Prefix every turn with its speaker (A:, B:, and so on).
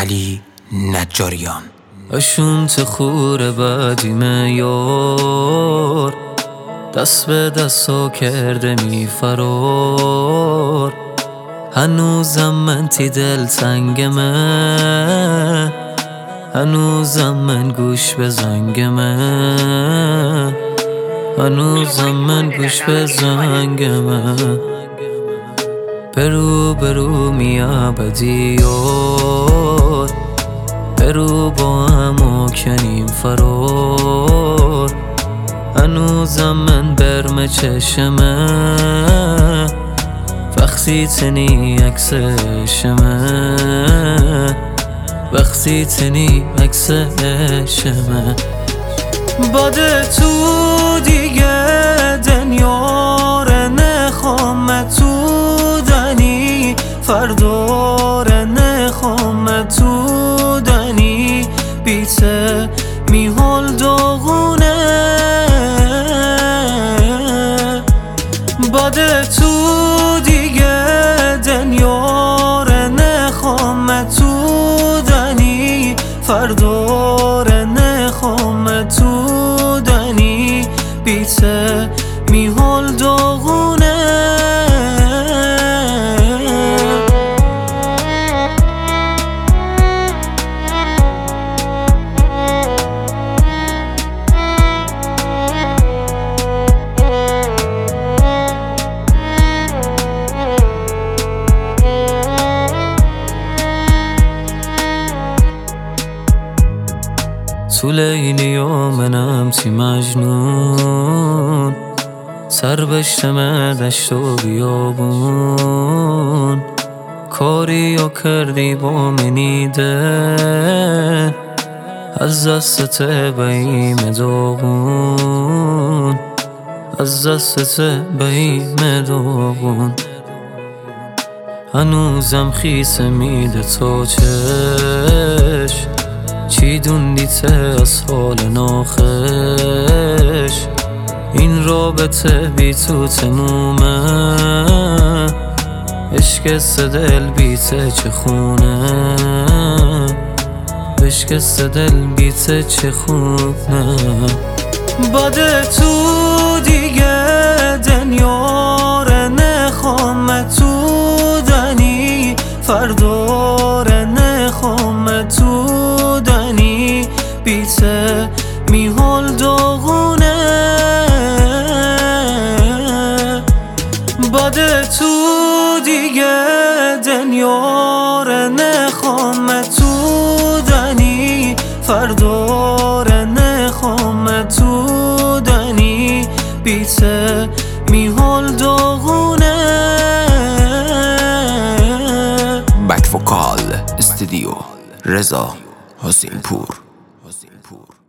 A: علی نجاریان.
B: اشون تخور بدیم یار، دست به دستا کرده می فرار. هنوزم من تی دل تنگمه، هنوزم من گوش به زنگمه، هنوزم من گوش به زنگمه. برو برو میا بدیار، برو با هم و کنیم فرار. هنوزم من برم چشمه، وقتی تنی عکسشمه، وقتی تنی عکسشمه. باد تو دیگه دنیار نخوام تو دنی، فردار نخوام تو دنی. بیته میحال داغونه، باد تو دیگه دنیار نخوام تو دنی، فردار نخوام تو دنی. بیته میحال داغونه. تو لیلی و منم تی مجنون، سر بشتم دشت و بیابون. کاری و کردی با منی دل، از دستت بیم داغون، از دستت بیم داغون. هنوزم خیسه میده تا چش، چی دوندیته از حال ناخش. این رابطه بی تو تمومه، اشکست دل بیته چه خونه، اشکست دل بیته چه خونه. باد تو دیگه دنیار نخوام تو دنی، فردار نخوام تو دنی. بیته میحال داغونه، باد تو دیگه دنیار نخوام تو دنی، فردار نخوام تو دنی. بیته میحال داغونه.
A: بک وکال استودیو رضا حسین پور.